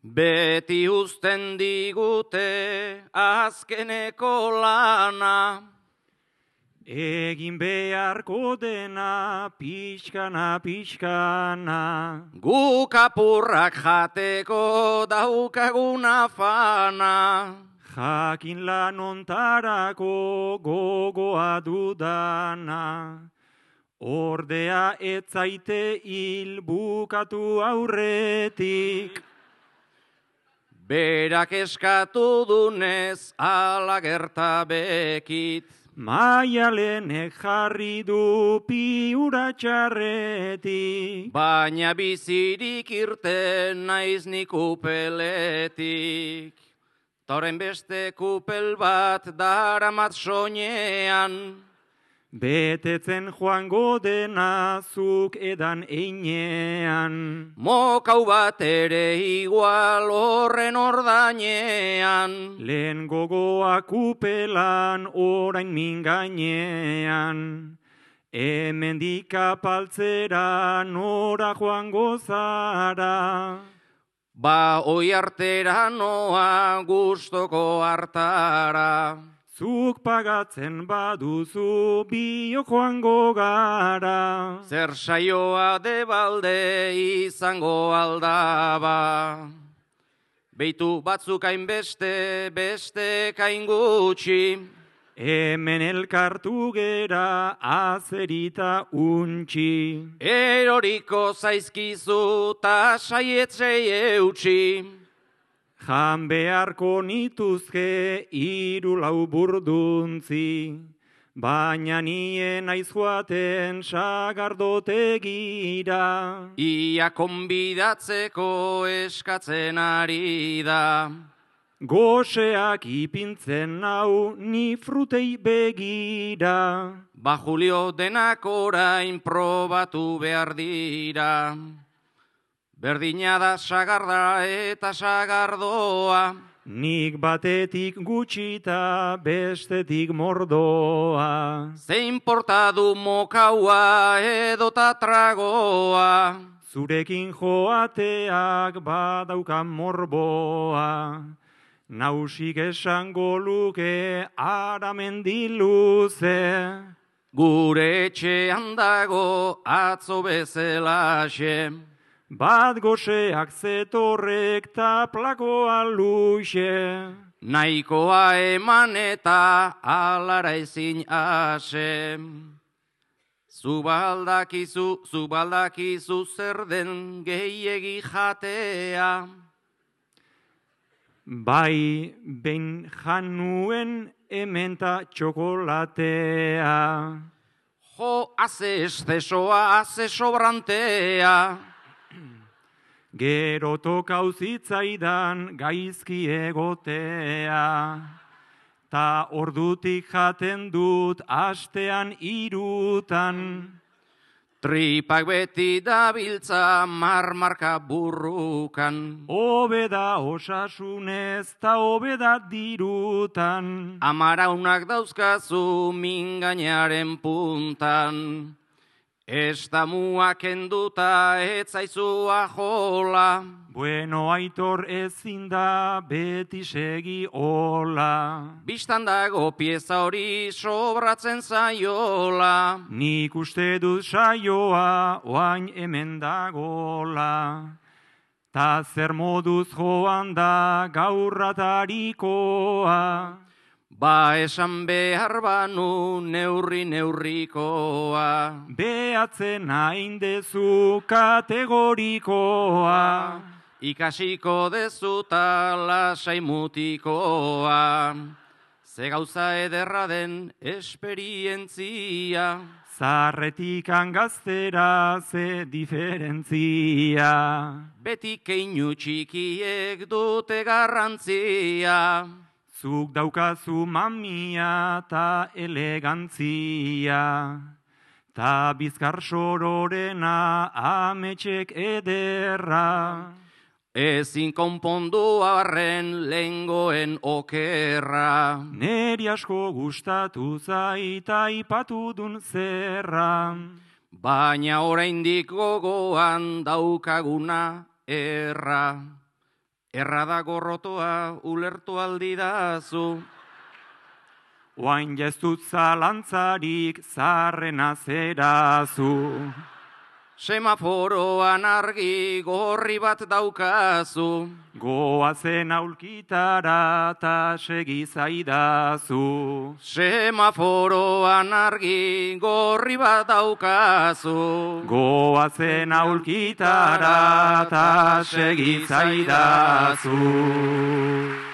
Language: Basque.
Beti uzten digute azkeneko lana. Egin beharko dena pixkana, pixkana. Guk apurrak jateko daukaguna fana. Jakin lan ontarako gogoa dudana. Ordea ez zaite hil bukatu aurretik. Berak eskatu dunez ala gerta bekit. Maialenek jarri du piura txarretik. Baina bizirik irten naiz nik upeletik. Toren beste kupel bat daramat soinean. Betetzen joango dena zuk edan einean. Mokau bat ere igual horren ordainean. Lehen gogoa kupelan orain mingainean. Hemendik apaltzera nora joango zara. Ba oi artera noa gustoko hartara. Zuk pagatzen baduzu bio joango gara. Zer saioa debalde izango aldaba. Beitu batzuk hainbeste, beste kain gutxi. Hemen elkartu gera azerita untxi. Eroriko zaizkizu ta saietzei eutxi. Jan beharko nituzke 3-4 burduntzi, baina nien naiz joaten sagardotegira. Ia konbidatzeko eskatzen ari da. Goseak ipintzen nau ni frutei begira. Ba Julio denak orain probatu behar dira. Berdina da sagarda eta sagardoa. Nik batetik gutxita bestetik mordoa. Zein porta du mokaua edota tragoa. Zurekin joateak badaukan morboa. Nausik esango luke aramendiluze. Gure etxean dago atzo bezelaxe. Bat goseak zetorrek ta plakoa luxe. Nahikoa eman eta alara ezin ase. Zubaldakizu zer den gehiegi jatea. Bai, behin januen ementa txokolatea. Jo, haze eszesoa, haze sobrantea. Gero tokau zitzaidan gaizki egotea. Ta ordutik jaten dut astean 3. Tripak beti dabiltza marmarka burrukan. Hobeda osasunez ta hobeda dirutan. Amaraunak dauzkazu mingainaren puntan. Estamua kenduta etzaizu ajola. Bueno, Aitor ezin da beti segi hola. Bistan dago pieza hori sobratzen zaiola. Nik uste dut saioa oain hemen dagola. Ta zer moduz joan da gaurratarikoa. Ba esan behar banu neurrikoa. Behatzen haindezu kategorikoa. Ikasiko dezuta lasai mutikoa. Ze gauza ederra den esperientzia. Zarretikan gaztera ze diferentzia. Beti keinu txikiek dute garrantzia. Zuk daukazu mamia ta elegantzia. Ta bizkar sororena ametxek ederra. Ezin konpondu arren lengoen okerra. Neri asko gustatu zaita ipatu dun zerra. Baina oraindik gogoan daukaguna erra. Errada gorrotoa ulertu aldidazu. Oain jeztut zalantzarik zarrena zerazu. Semaforoan argi gorri bat daukazu. Goazen aulkitara ta segizaidazu. Semaforoan argi gorri bat daukazu. Goazen aulkitara ta segizaidazu.